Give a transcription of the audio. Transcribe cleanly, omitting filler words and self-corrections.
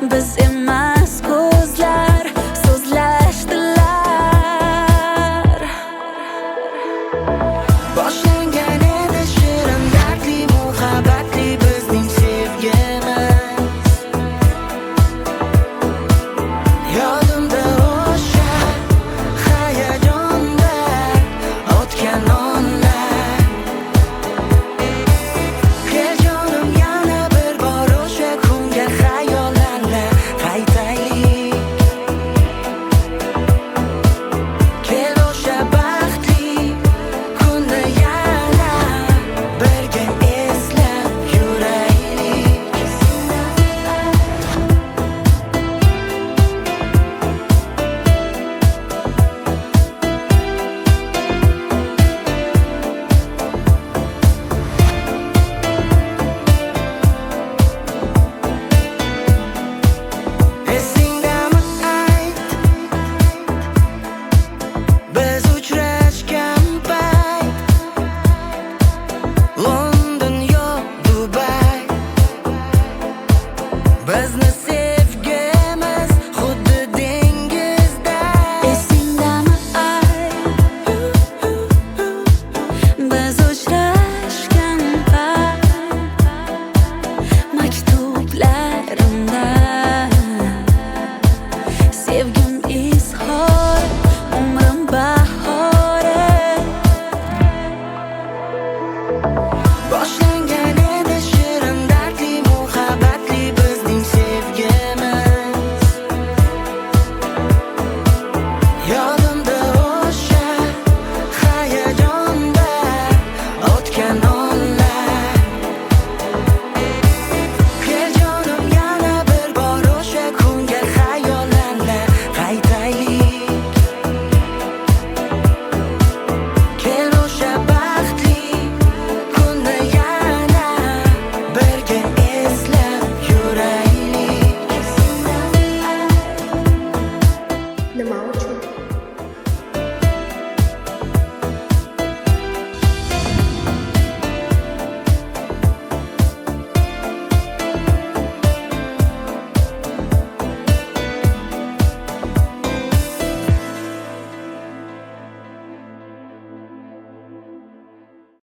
biz emas ko'zlar so'zlashdilar. Boshlangan edi shirin dardli muhabbatli bizning sevgimiz. Yodimda o'sha hayajonda o'tgan onlar. Kel jonim yana bir bor o'sha kunga xayollarla qaytaylik. Kel o'sha baxtli kunni yana birga eslab yuraylik. Esingdami ayt, biz uchrashgan payt, London yo Dubay, bizni